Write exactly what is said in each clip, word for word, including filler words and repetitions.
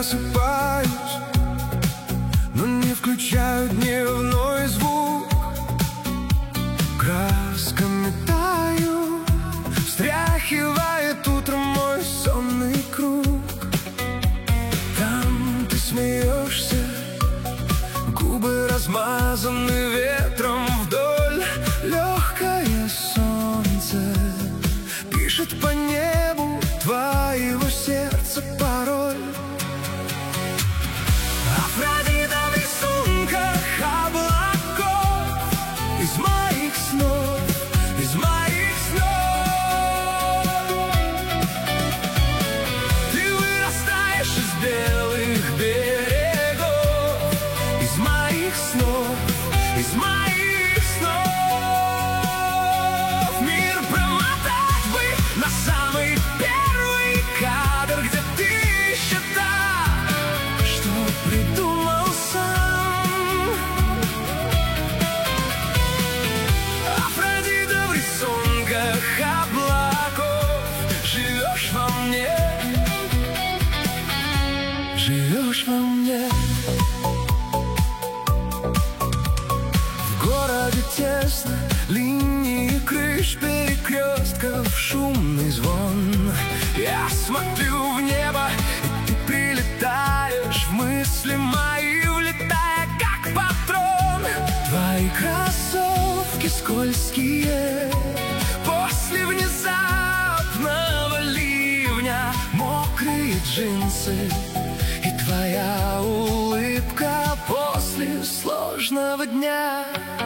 просыпаюсь, но не включаю дневной звук. Красками таю, встряхивает утром мой сонный круг. Там ты смеешься, губы размазаны ветром вдоль. Легкое солнце пишет по небу твоего сердца пароль. Афродита в рисунках облаков, из моих снов, из моих снов. Ты вырастаешь из белых берегов, из моих снов, из моих снов. Мир промотать бы на самый первый кадр, где ты еще так, что придумал сам. Афродита в рисунках облаков, живешь во мне, живешь во мне. В городе тесно, линии крыш, перекрестков, шумный звон. Я смотрю в небо, и ты прилетаешь в мысли мои, влетая как патрон. Твои кроссовки скользкие после внезапного ливня, мокрые джинсы и твоя улыбка после сложного дня.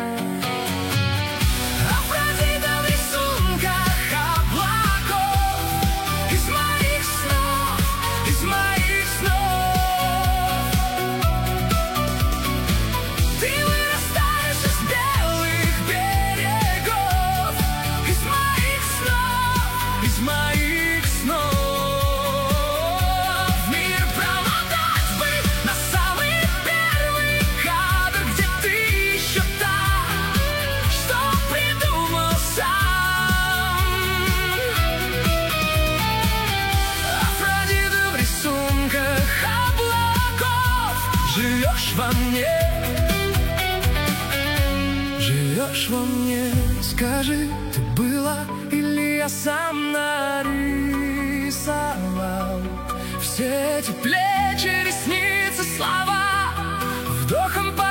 Афродита в рисунках облаков, из моих снов, из моих снов. Ты вырастаешь из белых берегов, из моих снов, из моих снов. Мир промотать бы на самый первый кадр, где ты еще так, что придумал сам. Афродита в рисунках облаков, живешь во мне, живешь во мне. Скажи, ты была или я сам нарисовал все эти плечи, ресницы, слова, вдохом по